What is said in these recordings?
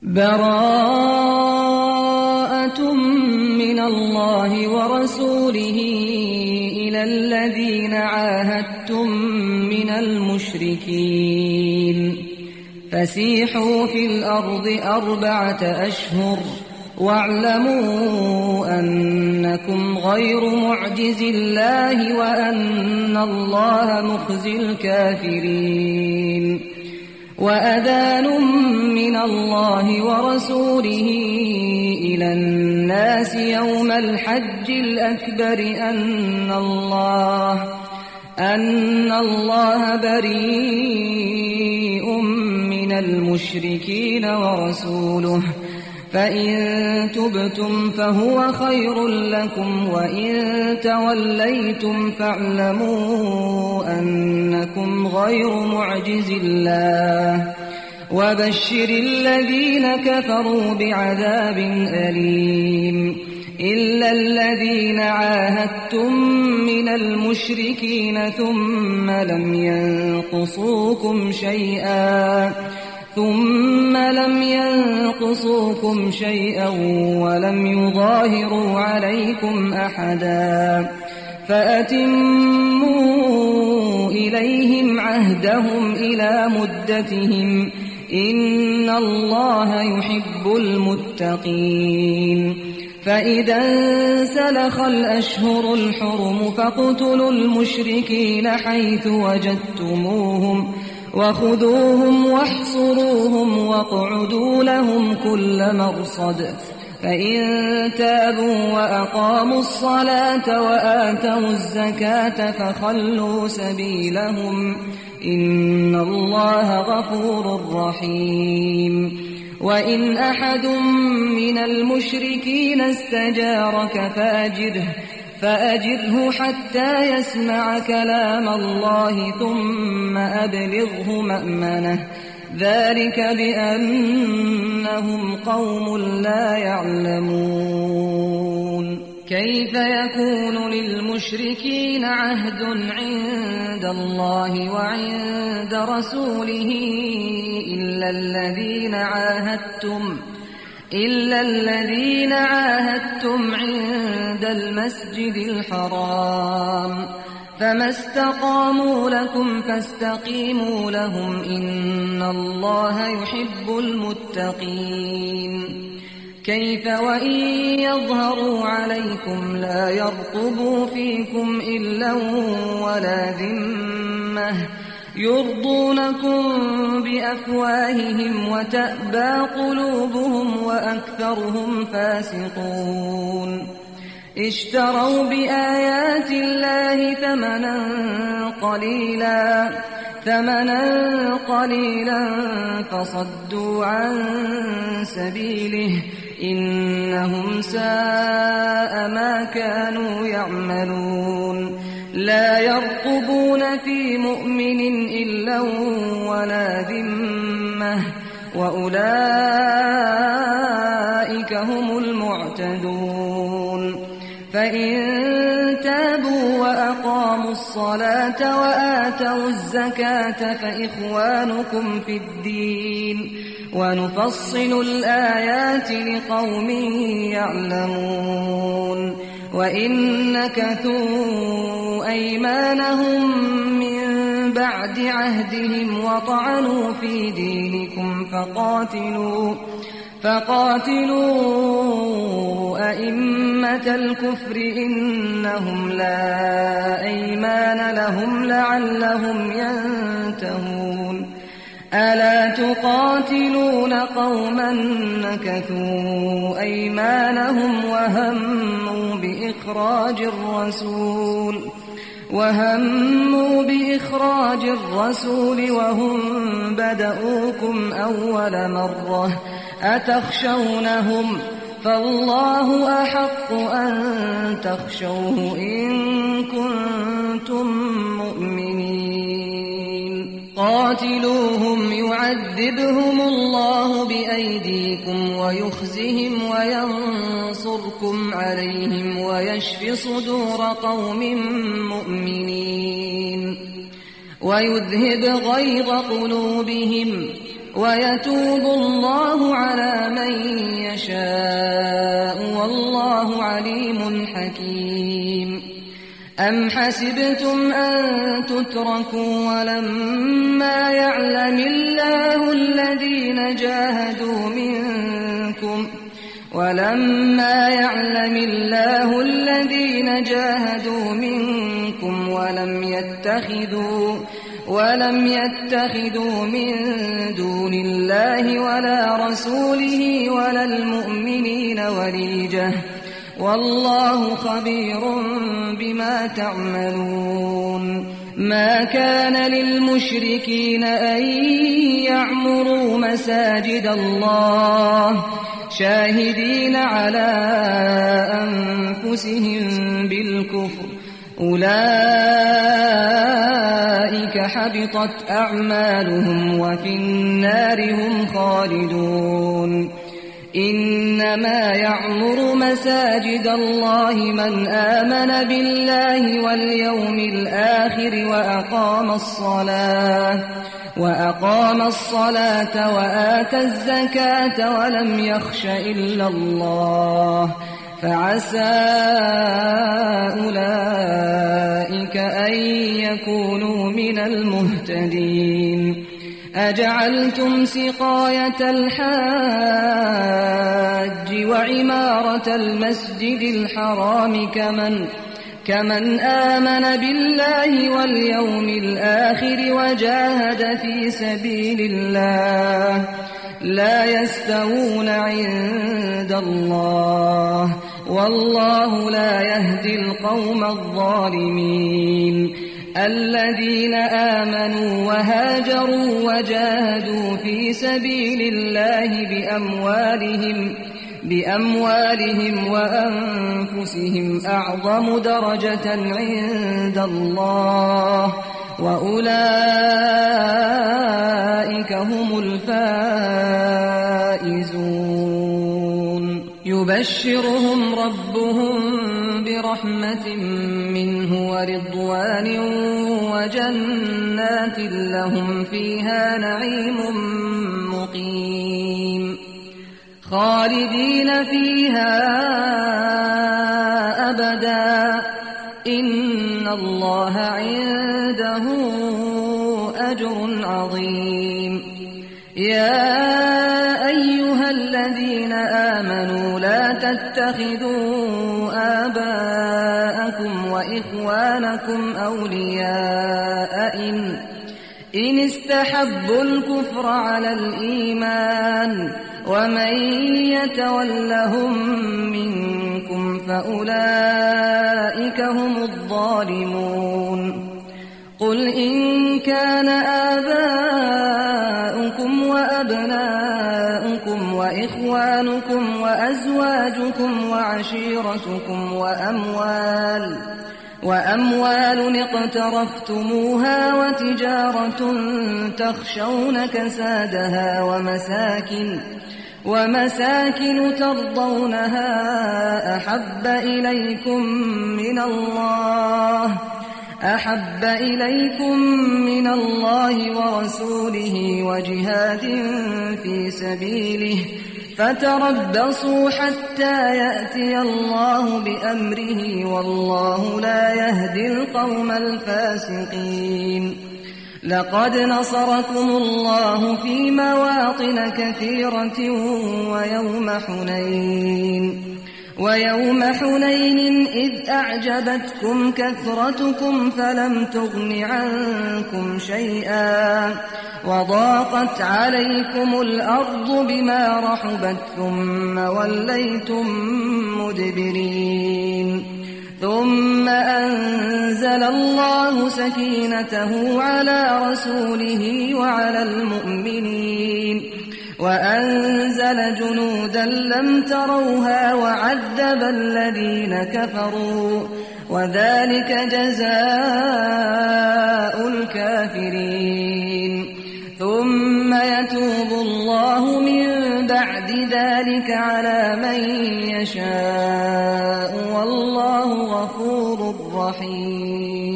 براءة من الله ورسوله إلى الذين عاهدتم من المشركين فسيحوا في الأرض 4 أشهر واعلموا أنكم غير معجز الله وأن الله مخزي الكافرين وأذان من الله ورسوله إلى الناس يوم الحج الأكبر أن الله بريء من المشركين ورسوله فإن تبتم فهو خير لكم وإن توليتم فاعلموا أنكم غير معجز الله وبشر الذين كفروا بعذاب أليم إلا الذين عاهدتم من المشركين ثم لم ينقصوكم شيئا ولم يظاهروا عليكم أحدا فأتموا إليهم عهدهم إلى مدتهم إن الله يحب المتقين فإذا انسلخ الأشهر الحرم فاقتلوا المشركين حيث وجدتموهم وخذوهم واحصروهم واقعدوا لهم كل مرصد فإن تابوا وأقاموا الصلاة وآتوا الزكاة فخلوا سبيلهم إن الله غفور رحيم وإن أحد من المشركين استجارك فأجره حتى يسمع كلام الله ثم أبلغه مأمنه ذلك بأنهم قوم لا يعلمون كيف يكون للمشركين عهد عند الله وعند رسوله إلا الذين عاهدتم عند المسجد الحرام فما استقاموا لكم فاستقيموا لهم إن الله يحب المتقين كيف وإن يظهروا عليكم لا يرقبوا فيكم إلا ولا ذمة يرضونكم بأفواههم وتأبى قلوبهم وأكثرهم فاسقون اشتروا بآيات الله ثمنا قليلا فصدوا عن سبيله إنهم ساء ما كانوا يعملون لا يرقبون في مؤمن إلا ولا ذمة وأولئك هم المعتدون فإن تابوا وأقاموا الصلاة وآتوا الزكاة فإخوانكم في الدين ونفصل الآيات لقوم يعلمون وإن نكثوا أيمانهم من بعد عهدهم وطعنوا في دينكم فقاتلوا أئمة الكفر إنهم لا أيمان لهم لعلهم ينتهون ألا تقاتلون قوما نكثوا أيمانهم وهموا بإخراج الرسول وهم بدؤوكم أول مرة أتخشونهم فالله أحق أن تخشوه إن كنتم مؤمنين قاتلوهم يعذبهم الله بأيديكم ويخزهم وينصركم عليهم ويشف صدور قوم مؤمنين ويذهب غيظ قلوبهم ويتوب الله على من يشاء والله عليم حكيم. أم حسبتم أن تتركوا ولما يعلم الله الذين جاهدوا منكم ولم يتخذوا من دون الله ولا رسوله ولا المؤمنين وليجة والله خبير بما تعملون. ما كان للمشركين أن يعمروا مساجد الله شاهدين على أنفسهم بالكفر أولئك حبطت أعمالهم وفي النار هم خالدون. إنما يعمر مساجد الله من آمن بالله واليوم الآخر وأقام الصلاة وآتى الزكاة ولم يخش إلا الله فعسى أولئك أن يكونوا من المهتدين. أجعلتم سقاية الحاج وعمارة المسجد الحرام كمن آمن بالله واليوم الآخر وجاهد في سبيل الله لا يستوون عند الله والله لا يهدي القوم الظالمين. الذين آمنوا وهاجروا وجاهدوا في سبيل الله بأموالهم وأنفسهم أعظم درجة عند الله وأولئك هم الفائزون. يبشرهم ربهم برحمة منه ورضوان وجنات لهم فيها نعيم مقيم خالدين فيها أبدا إن الله عنده أجر عظيم. يا أيها الذين آمنوا لا تتخذوا آباءكم وإخوانكم أولياء إن استحبوا الكفر على الإيمان ومن يتولهم منكم فأولئك هم الظالمون. قل إن كان آباؤكم وأبناؤكم وإخوانكم وأزواجكم وعشيرتكم وأموال اقترفتموها وتجارة تخشون كسادها ومساكن ترضونها أحب إليكم من الله ورسوله وجهاد في سبيله فتربصوا حتى يأتي الله بأمره والله لا يهدي القوم الفاسقين. لقد نصركم الله في مواطن كثيرة ويوم حنين إذ أعجبتكم كثرتكم فلم تغن عنكم شيئا وضاقت عليكم الأرض بما رحبت ثم وليتم مدبرين. ثم أنزل الله سكينته على رسوله وعلى المؤمنين وأنزل جنودا لم تروها وعذب الذين كفروا وذلك جزاء الكافرين. ثم يتوب الله من بعد ذلك على من يشاء والله غفور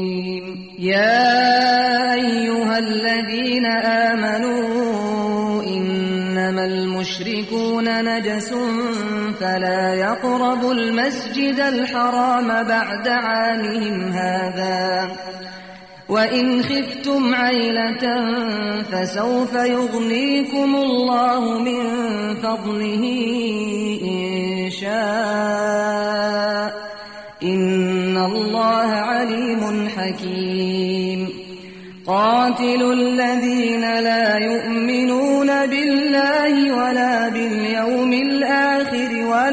رحيم. يا أيها الذين آمنوا المشركون نجس فلا يقربوا المسجد الحرام بعد عامهم هذا وإن خفتم عيلة فسوف يغنيكم الله من فضله إن شاء إن الله عليم حكيم قاتلوا الذين لا يؤمنون بالله ولا باليوم الآخر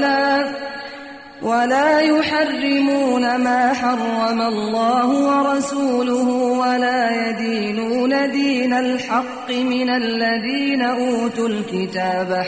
ولا يحرمون ما حرم الله ورسوله ولا يدينون دين الحق من الذين أوتوا الكتاب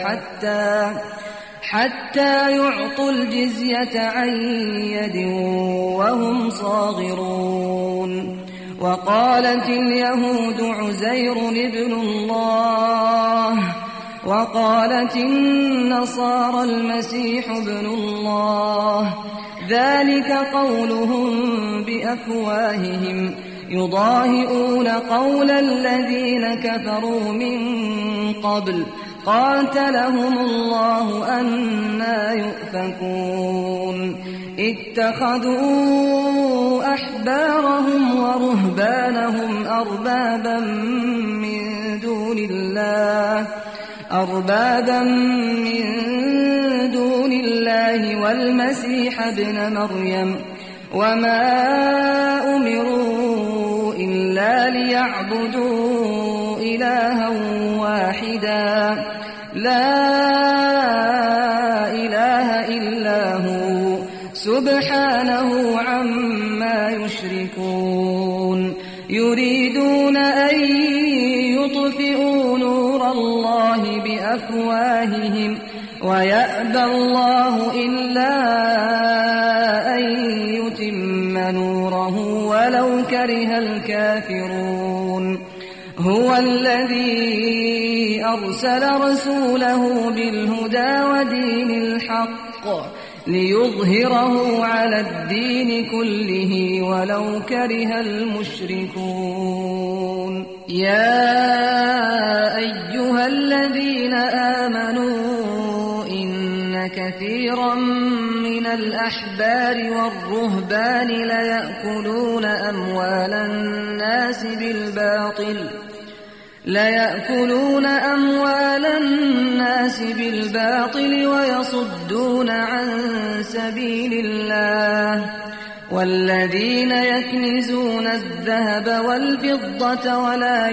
حتى يعطوا الجزية عن يد وهم صاغرون وقالت اليهود عزير ابن الله وقالت النصارى المسيح ابن الله ذلك قولهم بأفواههم يضاهئون قول الذين كفروا من قبل قاتلهم الله أنى يؤفكون اتخذوا أحبارهم ورهبانهم أربابا من دون الله والمسيح ابن مريم وما أمروا إلا ليعبدوا إلها واحدا لا إله إلا هو سبحانه عما يشركون يريدون أن يطفئوا نور الله بأفواههم ويأبى الله إلا أن يتم نوره ولو كره الكافرون هو الذي أرسل رسوله بالهدى ودين الحق ليظهره على الدين كله ولو كره المشركون يا أيها الذين آمنوا إن كثيرا من الأحبار والرهبان ليأكلون أموال الناس بالباطل ويصدون عن سبيل الله والذين يكنزون الذهب والفضة ولا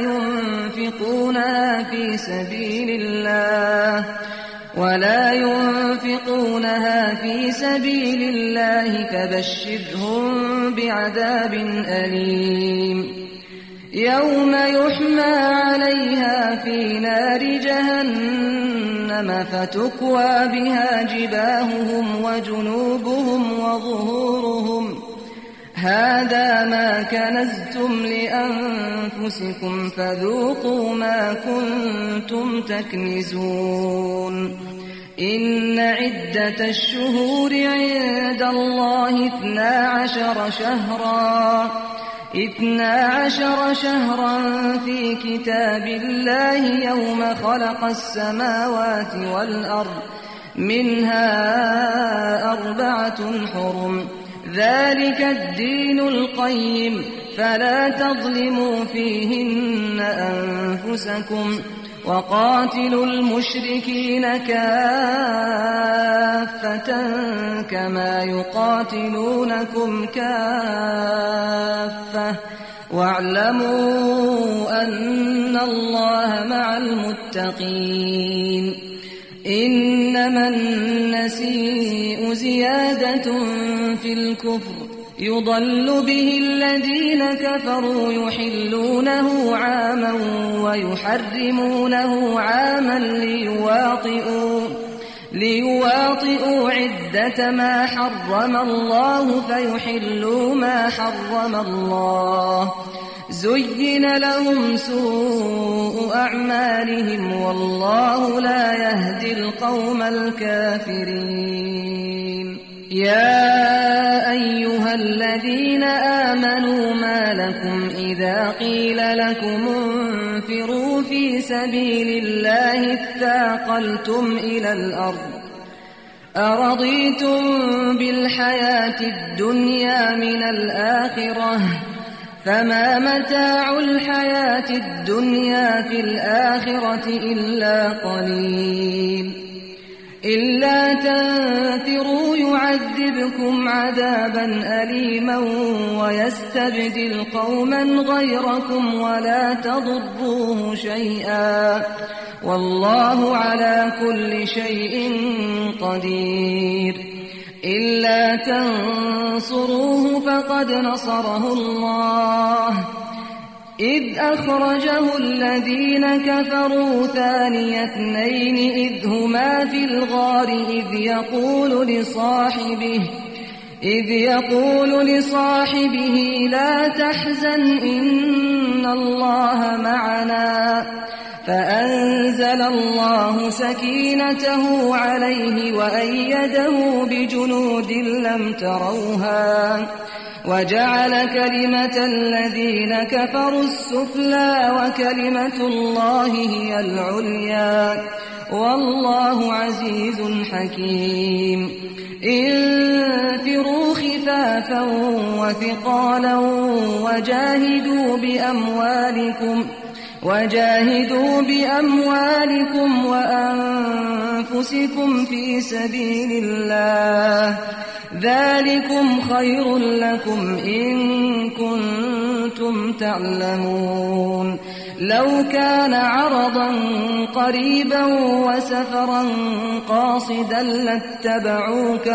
ينفقونها في سبيل الله فبشرهم بعذاب أليم يوم يحمى عليها في نار جهنم فتكوى بها جباههم وجنوبهم وظهورهم هذا ما كنزتم لأنفسكم فذوقوا ما كنتم تكنزون إن عدة الشهور عند الله 12 شهرا في كتاب الله يوم خلق السماوات والأرض منها 4 حرم ذلك الدين القيم فلا تظلموا فيهن أنفسكم وقاتلوا المشركين كافة كما يقاتلونكم كافة واعلموا أن الله مع المتقين إنما النسيء زيادة في الكفر يضل به الذين كفروا يحلونه عاما ويحرمونه عاما ليواطئوا عدة ما حرم الله فيحلوا ما حرم الله زين لهم سوء أعمالهم والله لا يهدي القوم الكافرين يا أيها الذين آمنوا ما لكم إذا قيل لكم انفروا في سبيل الله اثاقلتم إلى الأرض أرضيتم بالحياة الدنيا من الآخرة فما متاع الحياة الدنيا في الآخرة إلا قليل إلا تنفروا يعذبكم عذابا أليما ويستبدل قوما غيركم ولا تضروه شيئا والله على كل شيء قدير إلا تنصروه فقد نصره الله إذ أخرجه الذين كفروا ثاني اثنين إذ هما في الغار إذ يقول لصاحبه لا تحزن إن الله معنا فأنزل الله سكينته عليه وأيده بجنود لم تروها وجعل كلمة الذين كفروا السفلى وكلمة الله هي العليا والله عزيز حكيم انفروا خفافا وثقالا وجاهدوا بأموالكم وأنفسكم في سبيل الله ذلكم خير لكم إن كنتم تعلمون لو كان عرضا قريبا وسفرا قاصدا لاتبعوك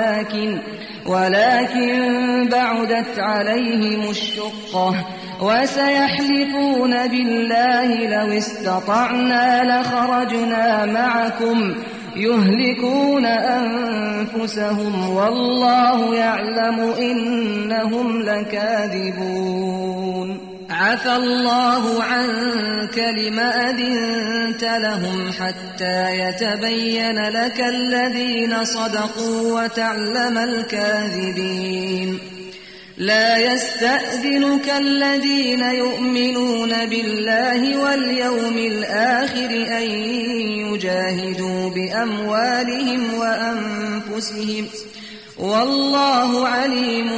ولكن بعدت عليهم الشقة وسيحلفون بالله لو استطعنا لخرجنا معكم يهلكون أنفسهم والله يعلم إنهم لكاذبون عفى الله عنك لم أذنت لهم حتى يتبين لك الذين صدقوا وتعلم الكاذبين لا يستأذنك الذين يؤمنون بالله واليوم الآخر أن يجاهدوا بأموالهم وأنفسهم والله عليم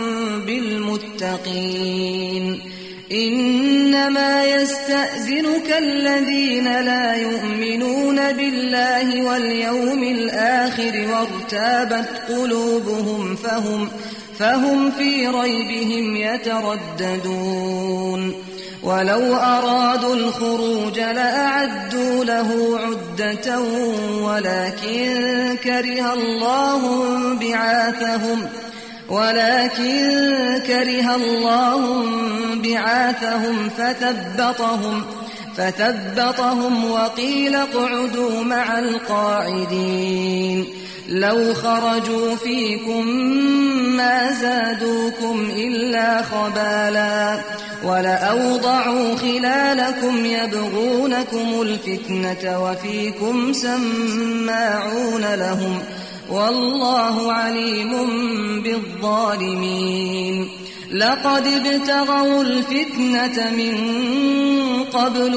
بالمتقين إنما يستأذنك الذين لا يؤمنون بالله واليوم الآخر وارتابت قلوبهم فهم في ريبهم يترددون ولو أرادوا الخروج لأعدوا له عدة ولكن كره الله بعاثهم فثبطهم وقيل اقعدوا مع القاعدين لو خرجوا فيكم ما زادوكم إلا خبالا ولأوضعوا خلالكم يبغونكم الفتنة وفيكم سماعون لهم والله عليم بالظالمين لقد ابتغوا الفتنة من قبل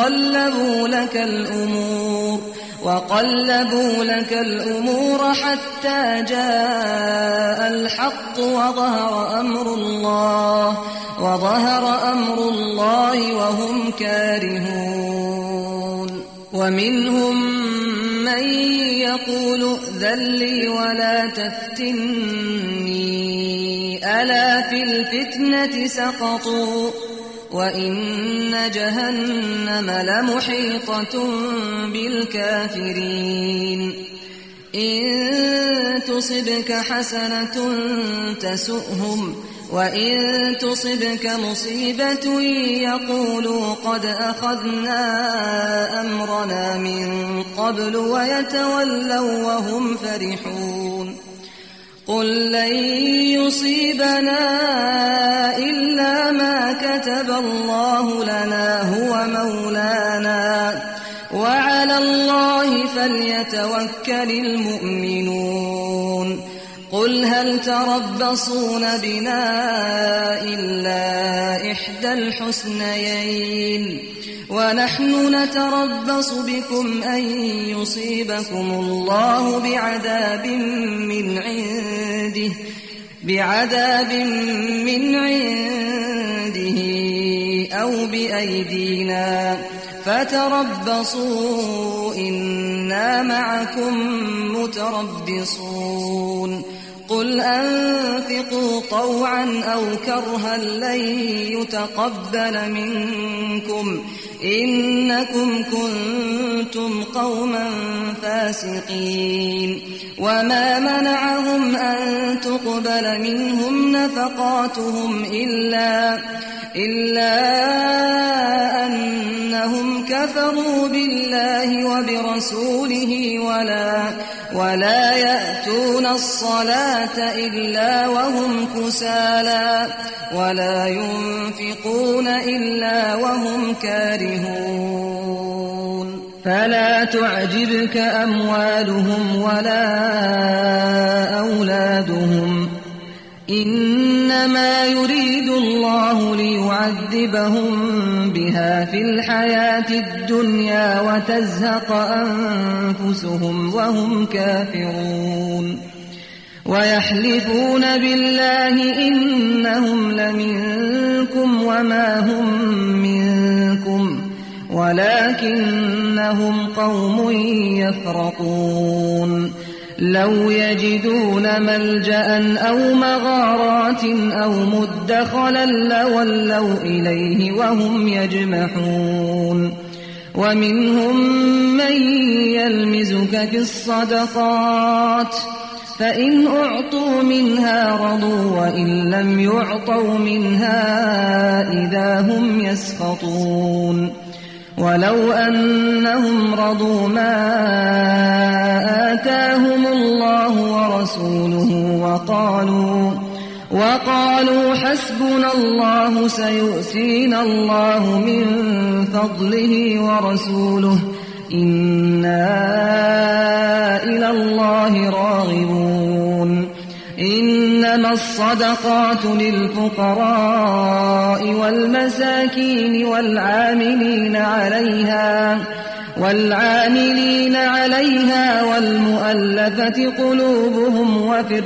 وقلبوا لك الأمور حتى جاء الحق وظهر أمر الله وهم كارهون ومنهم من يقول ائذن لي ولا تفتني ألا في الفتنة سقطوا وإن جهنم لمحيطة بالكافرين إن تصبك حسنة تسؤهم وإن تصبك مصيبة يقولوا قد أخذنا أمرنا من قبل ويتولوا وهم فرحون قل لن يصيبنا إلا ما كتب الله لنا هو مولانا وعلى الله فليتوكل المؤمنون قل هل تربصون بنا إلا إحدى الحسنيين ونحن نتربص بكم أن يصيبكم الله بعذاب من عنده أو بأيدينا فتربصوا إنا معكم متربصون قل أنفقوا طوعا أو كرها لن يتقبل منكم إنكم كنتم قوما فاسقين وما منعهم أن تقبل منهم نفقاتهم إلا أنهم كفروا بالله وبرسوله ولا يأتون الصلاة إلا وهم كسالى ولا ينفقون إلا وهم كارهون فلا تعجبك أموالهم ولا أولادهم إنما يريد الله ليعذبهم بها في الحياة الدنيا وتزهق أنفسهم وهم كافرون ويحلفون بالله إنهم لمنكم وما هم منكم ولكنهم قوم يفرقون لو يجدون ملجأ أو مغارات أو مدخلا لولوا إليه وهم يجمحون ومنهم من يلمزك في الصدقات فإن أعطوا منها رضوا وإن لم يعطوا منها إذا هم يسخطون ولو أنهم رضوا ما آتاهم الله ورسوله وقالوا حسبنا الله سيؤتينا الله من فضله ورسوله إنا إلى الله راغبون إنما الصدقات للفقراء والمساكين والعاملين عليها والمؤلفة قلوبهم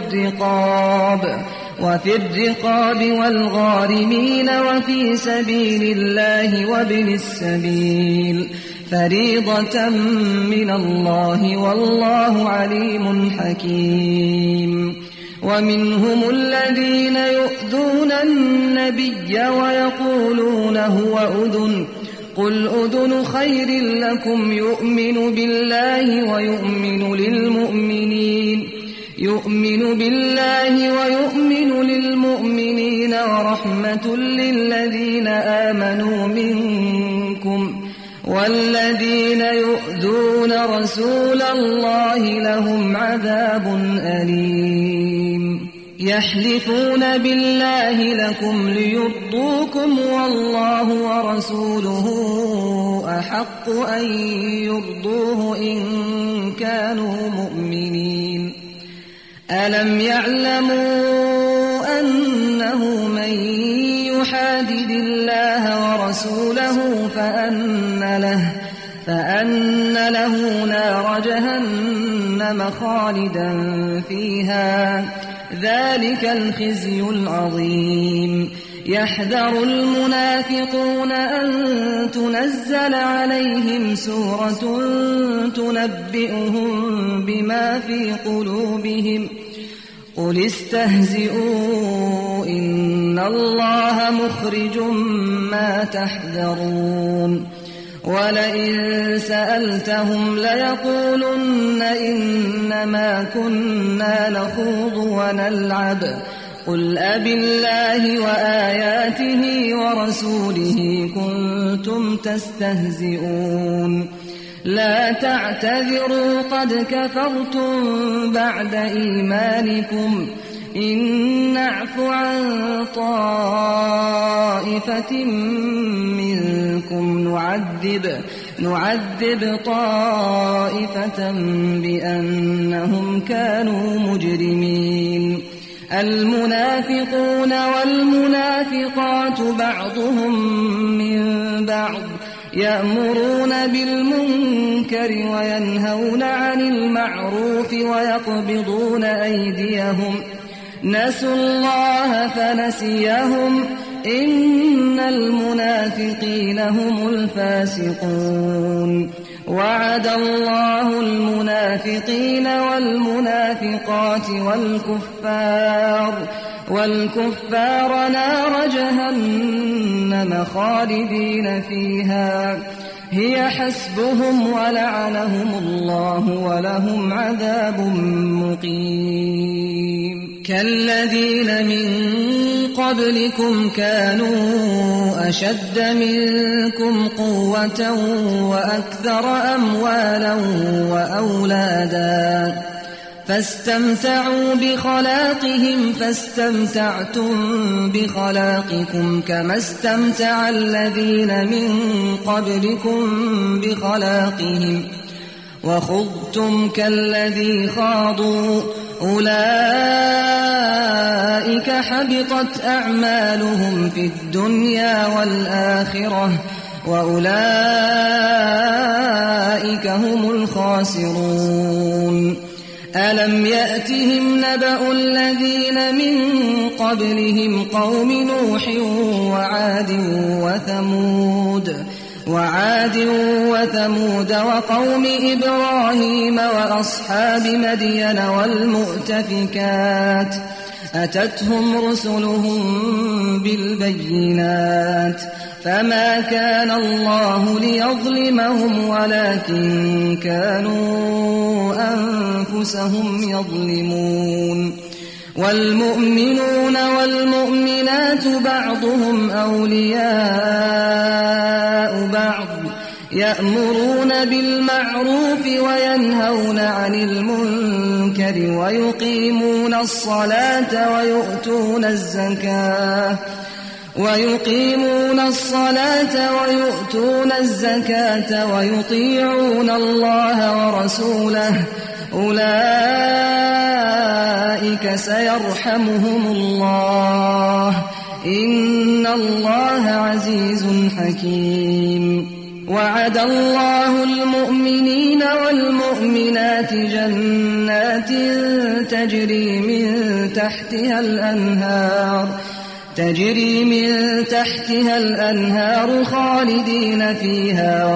وفي الرقاب والغارمين وفي سبيل الله وابن السبيل فريضة من الله والله عليم حكيم ومنهم الذين يؤذون النبي ويقولون هو أذن قل أذن خير لكم يؤمن بالله ويؤمن للمؤمنين ورحمة للذين آمنوا منكم والذين يؤذون رسول الله لهم عذاب أليم يحلفون بالله لكم ليرضوكم والله ورسوله أحق أن يرضوه إن كانوا مؤمنين ألم يعلموا أنه من يحادد الله ورسوله فأن له نار جهنم خالدا فيها ذلك الخزي العظيم يحذر المنافقون أن تنزل عليهم سورة تنبئهم بما في قلوبهم قل استهزئوا إن الله مخرج ما تحذرون ولئن سألتهم ليقولن إنما كنا نخوض ونلعب قل أبالله وآياته ورسوله كنتم تستهزئون لا تعتذروا قد كفرتم بعد إيمانكم إن نعف عن طائفة منكم نعذب طائفة بأنهم كانوا مجرمين المنافقون والمنافقات بعضهم من بعض يأمرون بالمنكر وينهون عن المعروف ويقبضون أيديهم نسوا الله فنسيهم إن المنافقين هم الفاسقون وعد الله المنافقين والمنافقات والكفار نار جهنم خالدين فيها هي حسبهم ولعنهم الله ولهم عذاب مقيم كالذين من قبلكم كانوا أشد منكم قوة وأكثر أموالا وأولادا فاستمتعوا بخلاقهم فاستمتعتم بخلاقكم كما استمتع الذين من قبلكم بخلاقهم وخضتم كالذي خاضوا أولئك حبطت أعمالهم في الدنيا والآخرة وأولئك هم الخاسرون ألم يأتهم نبأ الذين من قبلهم قوم نوح وعاد وثمود وقوم إبراهيم وأصحاب مدين والمؤتفكات أتتهم رسلهم بالبينات فما كان الله ليظلمهم ولكن كانوا أنفسهم يظلمون والمؤمنون والمؤمنات بعضهم أولياء بعض يأمرون بالمعروف وينهون عن المنكر ويقيمون الصلاة ويؤتون الزكاة ويطيعون الله ورسوله أولئك سيرحمهم الله إن الله عزيز حكيم وعد الله المؤمنين والمؤمنات جنات تجري من تحتها الأنهار خالدين فيها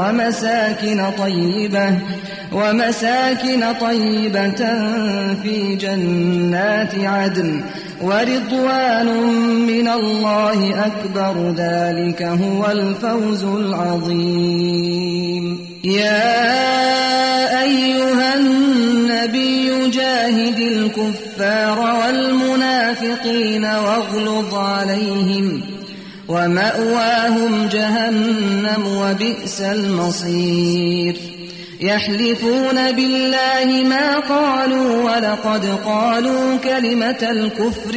ومساكن طيبة في جنات عدن ورضوان من الله أكبر ذلك هو الفوز العظيم يا أيها النبي جاهد الكفار والمنافقين واغلظ عليهم ومأواهم جهنم وبئس المصير يحلفون بالله ما قالوا ولقد قالوا كلمة الكفر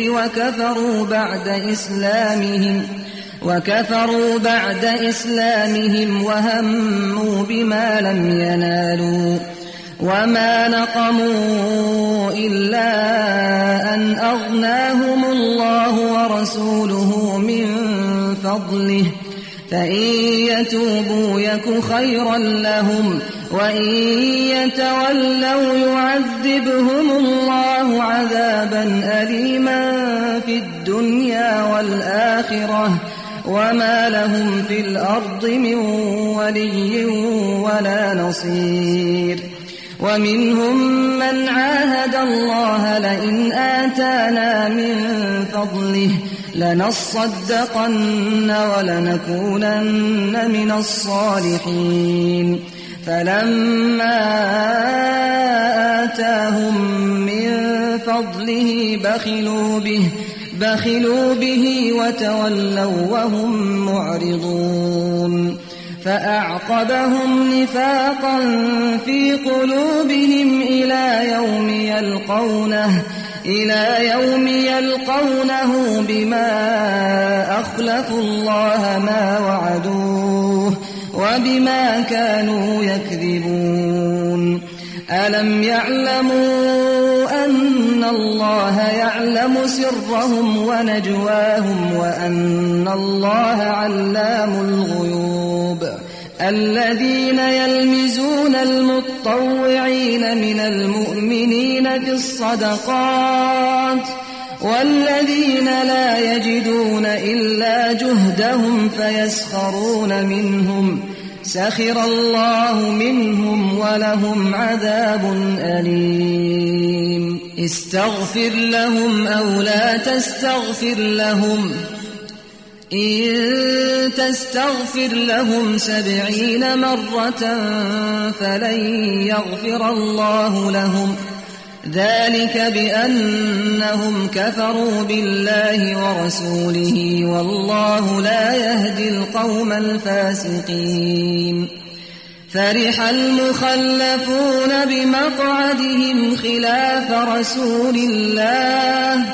وكفروا بعد إسلامهم وهموا بما لم ينالوا وما نقموا إلا أن أغناهم الله ورسوله من فضله فإن يتوبوا يك خيرا لهم وإن يتولوا يعذبهم الله عذابا أليما في الدنيا والآخرة وما لهم في الأرض من ولي ولا نصير ومنهم من عاهد الله لئن آتانا من فضله لنصدقن ولنكونن من الصالحين فلما آتاهم من فضله بخلوا به وتولوا وهم معرضون فأعقبهم نفاقا في قلوبهم إلى يوم يلقونه بما أخلفوا الله ما وعدوه وبما كانوا يكذبون ألم يعلموا أن الله يعلم سرهم ونجواهم وأن الله علام الغيوب الذين يلمزون المتطوعين من المؤمنين في الصدقات والذين لا يجدون إلا جهدهم فيسخرون منهم سخر الله منهم ولهم عذاب أليم استغفر لهم أو لا تستغفر لهم إن تستغفر لهم 70 مرة فلن يغفر الله لهم ذلك بأنهم كفروا بالله ورسوله والله لا يهدي القوم الفاسقين فرح المخلفون بمقعدهم خلاف رسول الله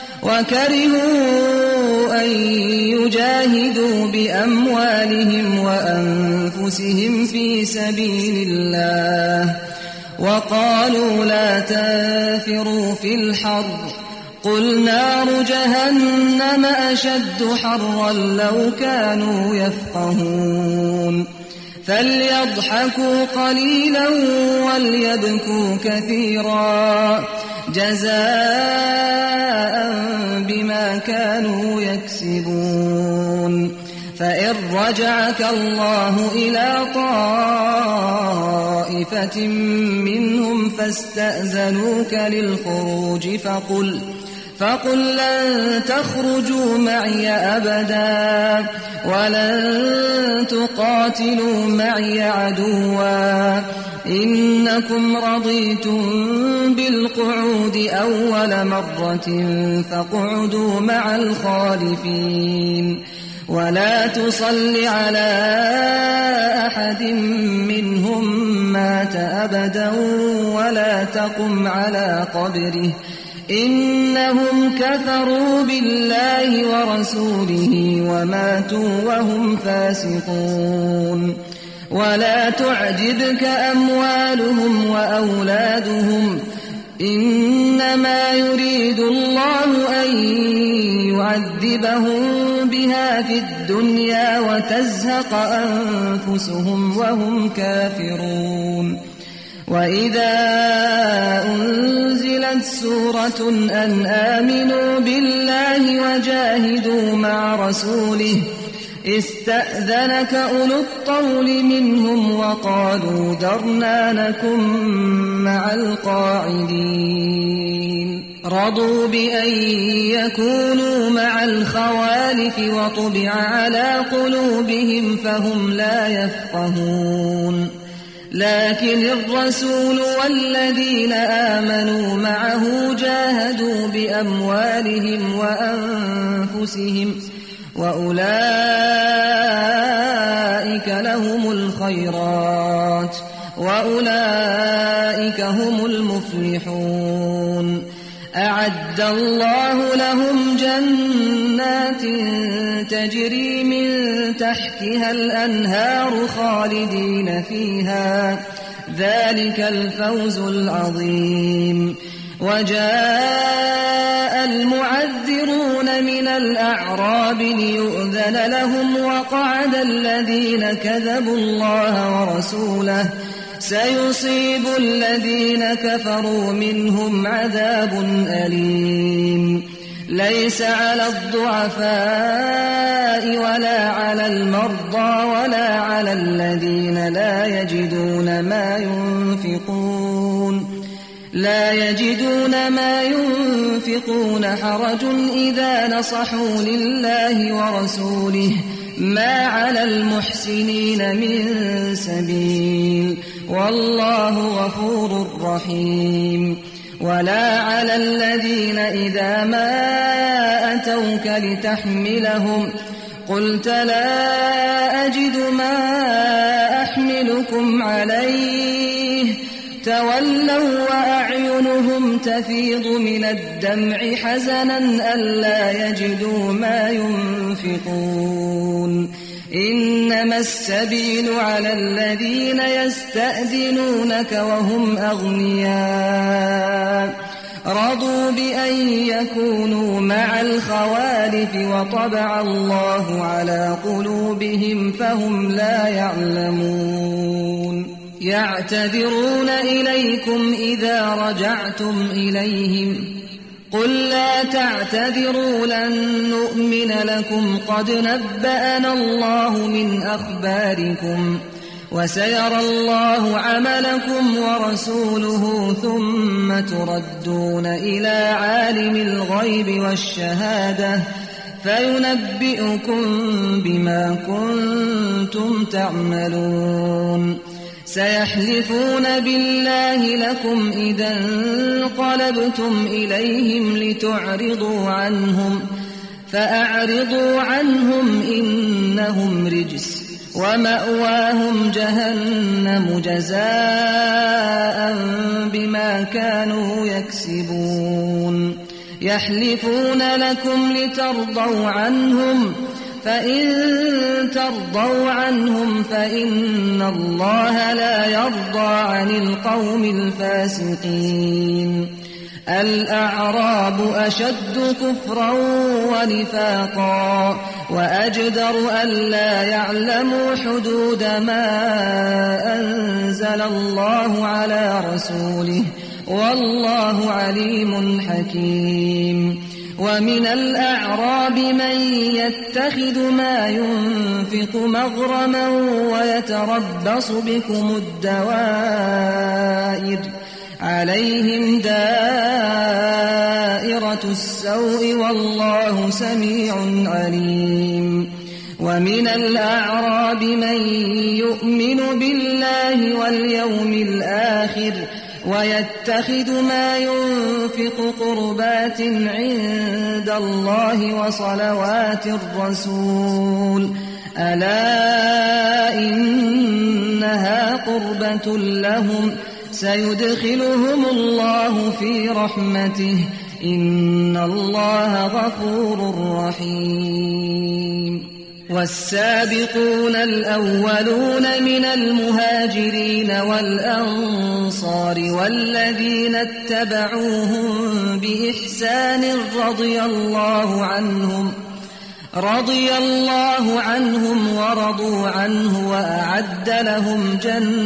وكرهوا أن يجاهدوا بأموالهم وأنفسهم في سبيل الله وقالوا لا تنفروا في الحر قل نار جهنم أشد حرا لو كانوا يفقهون فليضحكوا قليلا وليبكوا كثيرا جزاء بما كانوا يكسبون فإن رجعك الله إلى طائفة منهم فاستأذنوك للخروج فقل لن تخرجوا معي أبدا ولن تقاتلوا معي عدوا إنكم رضيتم بالقعود أول مرة فاقعدوا مع الخالفين ولا تصل على أحد منهم مات أبدا ولا تقم على قبره إنهم كفروا بالله ورسوله وماتوا وهم فاسقون ولا تعجبك أموالهم وأولادهم إنما يريد الله أن يعذبهم بها في الدنيا وتزهق أنفسهم وهم كافرون وإذا أنزلت سورة أن آمنوا بالله وجاهدوا مع رسوله استأذنك أولو الطول منهم وقالوا ذرنا نكن مع القاعدين رضوا بأن يكونوا مع الخوالف وطبع على قلوبهم فهم لا يفقهون لكن الرسول والذين آمنوا معه جاهدوا بأموالهم وأنفسهم وأولئك لهم الخيرات وأولئك هم المفلحون أعد الله لهم جنات تجري من تحتها الأنهار خالدين فيها ذلك الفوز العظيم وجاء المعذرون من الأعراب ليؤذن لهم وقعد الذين كذبوا الله ورسوله سيصيب الذين كفروا منهم عذاب أليم ليس على الضعفاء ولا على المرضى ولا على الذين لا يجدون ما ينفقون حرج إذا نصحوا لله ورسوله ما على المحسنين من سبيل والله غفور رحيم ولا على الذين إذا ما أتوك لتحملهم قلت لا أجد ما أحملكم عليه تولوا وأعينهم تفيض من الدمع حزنا ألا يجدوا ما ينفقون إنما السبيل على الذين يستأذنونك وهم أغنياء رضوا بأن يكونوا مع الخوالف وطبع الله على قلوبهم فهم لا يعلمون يعتذرون إليكم إذا رجعتم إليهم قل لا تعتذروا لن نؤمن لكم قد نبأنا الله من أخباركم وسيرى الله عملكم ورسوله ثم تردون إلى عالم الغيب والشهادة فينبئكم بما كنتم تعملون سيحلفون بالله لكم إذا انقلبتم إليهم لتعرضوا عنهم فأعرضوا عنهم إنهم رجس ومأواهم جهنم جزاء بما كانوا يكسبون يحلفون لكم لترضوا عنهم فإن ترضوا عنهم فإن الله لا يرضى عن القوم الفاسقين الأعراب أشد كفرا ونفاقا وأجدر ألا يعلموا حدود ما أنزل الله على رسوله والله عليم حكيم ومن الأعراب من يتخذ ما ينفق مغرما ويتربص بكم الدوائر عليهم دائرة السوء والله سميع عليم ومن الأعراب من يؤمن بالله واليوم الآخر ويتخذ ما ينفق قربات عند الله وصلوات الرسول ألا إنها قربة لهم سيدخلهم الله في رحمته إن الله غفور رحيم والسابقون الأولون من المهاجرين والأنصار والذين اتبعوهم بإحسان رضي الله عنهم ورضوا عنه وأعد لهم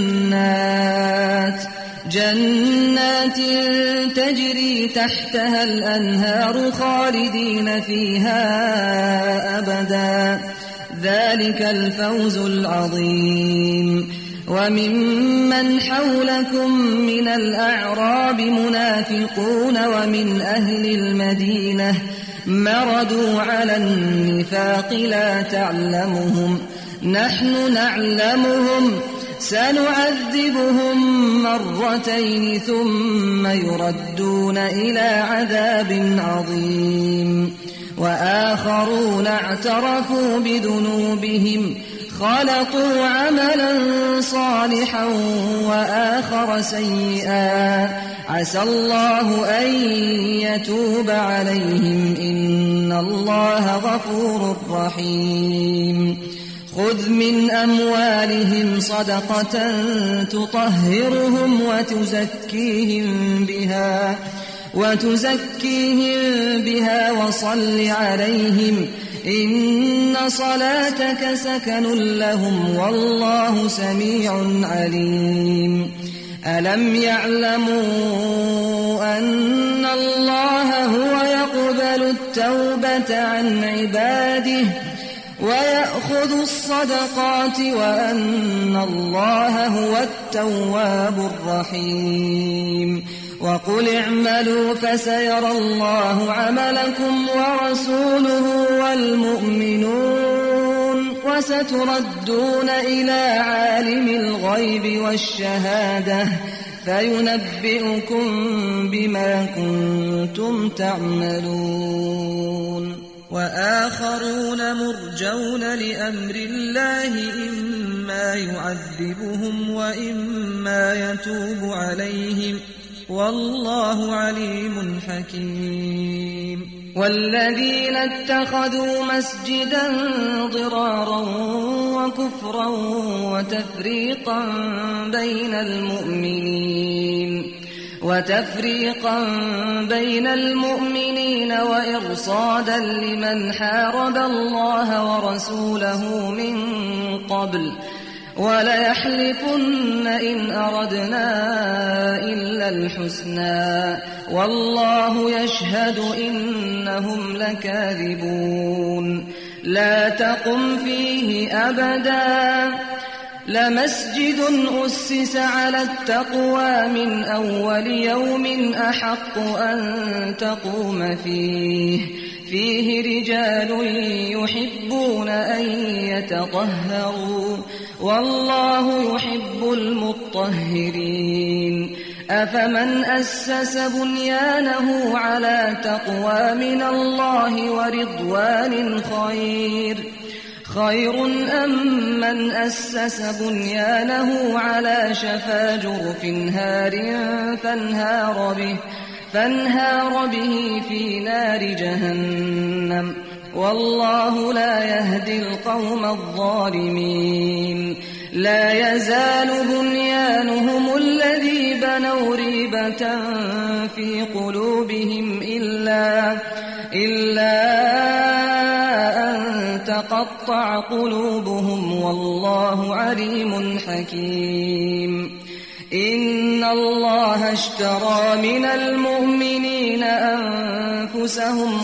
جنات تجري تحتها الأنهار خالدين فيها أبدا ذلك الفوز العظيم وممن حولكم من الأعراب منافقون ومن أهل المدينة مردوا على النفاق لا تعلمهم نحن نعلمهم سنعذبهم مرتين ثم يردون إلى عذاب عظيم وآخرون اعترفوا بذنوبهم خلقوا عملا صالحا وآخر سيئا عسى الله أن يتوب عليهم إن الله غفور رحيم خذ من أموالهم صدقة تطهرهم وتزكيهم بها وصل عليهم إن صلاتك سكن لهم والله سميع عليم ألم يعلموا أن الله هو يقبل التوبة عن عباده ويأخذ الصدقات وأن الله هو التواب الرحيم وقل اعملوا فسيرى الله عملكم ورسوله والمؤمنون وستردون إلى عالم الغيب والشهادة فينبئكم بما كنتم تعملون وآخرون مرجون لأمر الله إما يعذبهم وإما يتوب عليهم والله عليم حكيم والذين اتخذوا مسجدا ضرارا وكفرا وتفريقا بين المؤمنين وتفريقا بين المؤمنين وإرصادا لمن حارب الله ورسوله من قبل وليحلفن إن أردنا إلا الحسنى والله يشهد إنهم لكاذبون لا تقم فيه أبدا لمسجد أسس على التقوى من أول يوم أحق أن تقوم فيه رجال يحبون أن يتطهروا والله يحب المطهرين أفمن أسس بنيانه على تقوى من الله ورضوان خير أم من أسس بنيانه على شفا جرف هار فانهار به في نار جهنم والله لا يهدي القوم الظالمين لا يزال بنيانهم الذي بنوا ريبة في قلوبهم إلا أن تقطع قلوبهم والله عليم حكيم إن الله اشترى من المؤمنين أنفسهم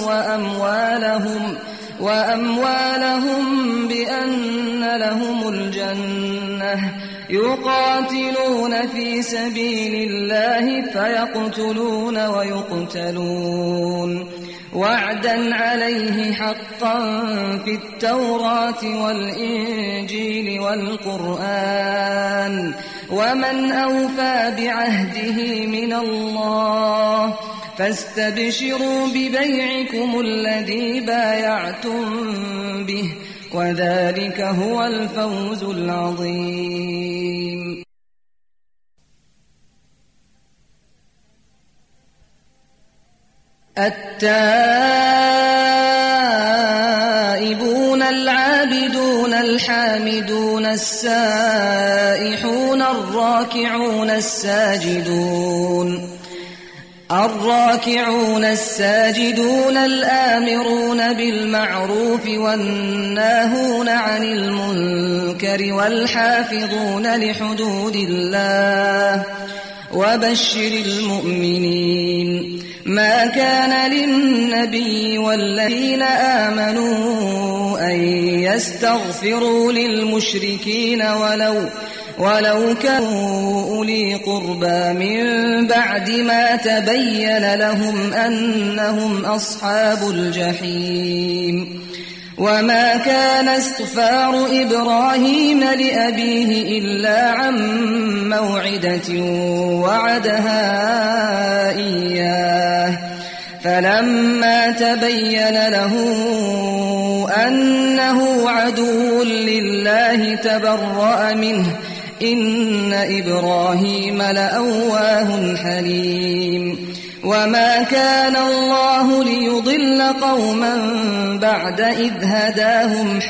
وأموالهم بأن لهم الجنة يقاتلون في سبيل الله فيقتلون ويقتلون وعدا عليه حقا في التوراة والإنجيل والقرآن ومن أوفى بعهده من الله فاستبشروا ببيعكم الذي بايعتم به وذلك هو الفوز العظيم. التائبون العابدون الحامدون السائحون الراكعون الساجدون الآمرون بالمعروف والناهون عن المنكر والحافظون لحدود الله وبشر المؤمنين ما كان للنبي والذين آمنوا أن يستغفروا للمشركين ولو كانوا أولي قربى من بعد ما تبين لهم أنهم أصحاب الجحيم وما كان استغفار إبراهيم لأبيه إلا عن موعدة وعدها إياه فلما تبين له أنه عدو لله تبرأ منه إن إبراهيم لأواه حليم وما كان الله ليضل قوما بعد إذ هداهم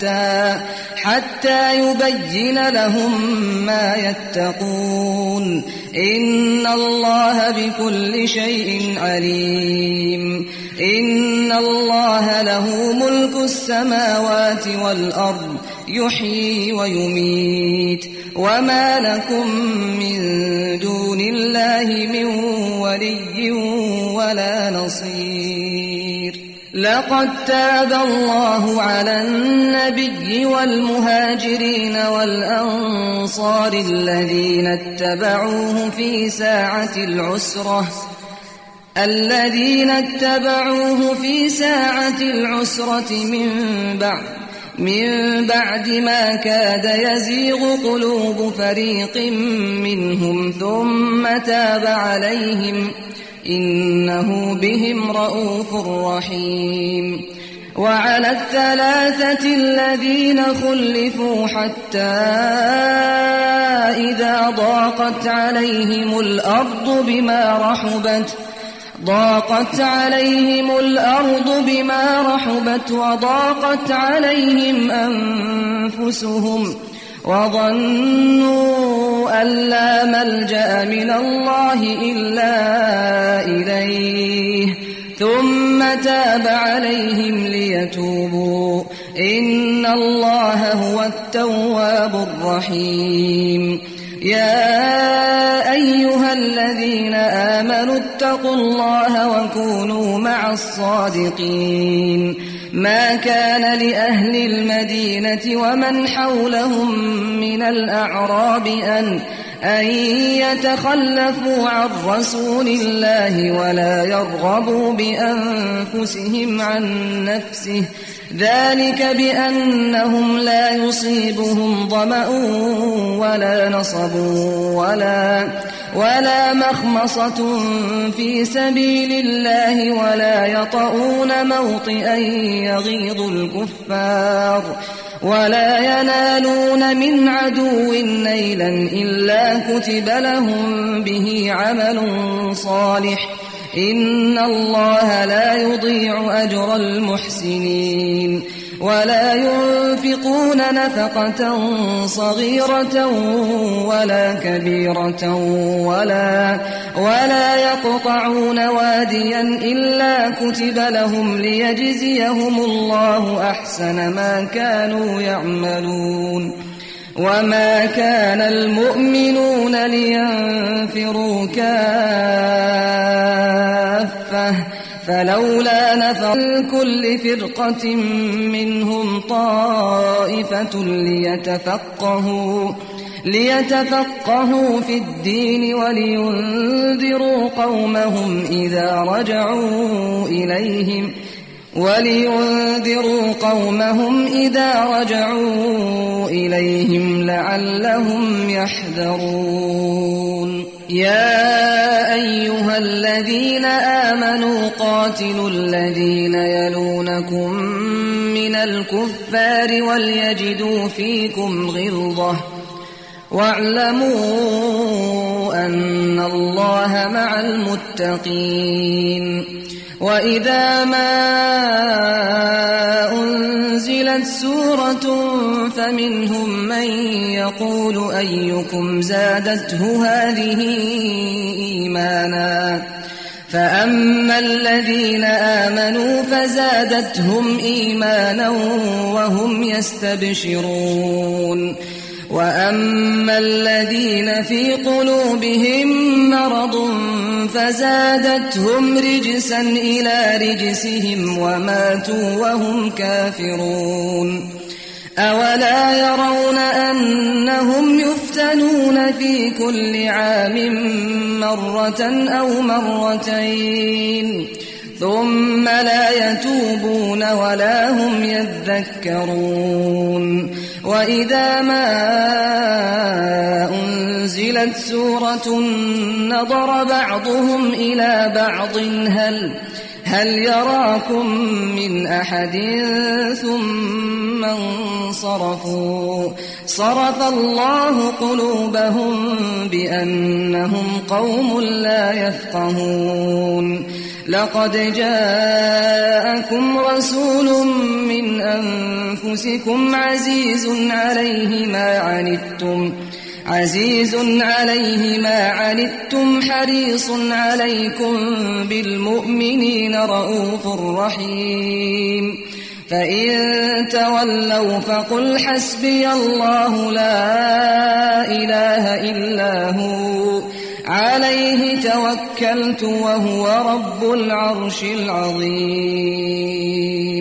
حتى يبين لهم ما يتقون إن الله بكل شيء عليم إن الله له ملك السماوات والأرض يحيي ويميت وما لكم من دون الله من ولي ولا نصير لقد تاب الله على النبي والمهاجرين والأنصار الذين اتبعوه في ساعة العسرة من بعد ما كاد يزيغ قلوب فريق منهم ثم تاب عليهم إنه بهم رءوف رحيم وعلى الثلاثة الذين خلفوا حتى إذا ضاقت عليهم الأرض بما رحبت وضاقت عليهم أنفسهم وظنوا أن لا ملجأ من الله إلا إليه ثم تاب عليهم ليتوبوا إن الله هو التواب الرحيم يا أيها الذين آمنوا اتقوا الله وكونوا مع الصادقين ما كان لأهل المدينة ومن حولهم من الأعراب أن يتخلفوا عن رسول الله ولا يرغبوا بأنفسهم عن نفسه ذلك بأنهم لا يصيبهم ظمأ ولا نصب ولا مخمصة في سبيل الله ولا يطؤون موطئا يغيظ الكفار ولا ينالون من عدو نيلا إلا كتب لهم به عمل صالح إن الله لا يضيع أجر المحسنين ولا ينفقون نفقة صغيرة ولا كبيرة ولا يقطعون واديا إلا كتب لهم ليجزيهم الله أحسن ما كانوا يعملون وما كان المؤمنون لينفروا كافة فلولا نفر كل فرقة منهم طائفة ليتفقهوا في الدين ولينذروا قومهم إذا رجعوا إليهم لعلهم يحذرون يا أيها الذين آمنوا قاتلوا الذين يلونكم من الكفار وليجدوا فيكم غلظة واعلموا أن الله مع المتقين وإذا ما أنزلت سورة فمنهم من يقول أيكم زادته هذه إيمانا فأما الذين آمنوا فزادتهم إيمانا وهم يستبشرون وأما الذين في قلوبهم مرض فزادتهم رجسا إلى رجسهم وماتوا وهم كافرون أولا يرون أنهم يفتنون في كل عام مرة أو مرتين ثم لا يتوبون ولا هم يذكرون وإذا ما أنزلت سورة نظر بعضهم إلى بعض هل يراكم من أحد ثم انصرفوا صرف الله قلوبهم بأنهم قوم لا يفقهون لقد جاءكم رسول من أنفسكم عزيز عليه ما عنتم حريص عليكم بالمؤمنين رؤوف رحيم فإن تولوا فقل حسبي الله لا إله إلا هو عليه توكلت وهو رب العرش العظيم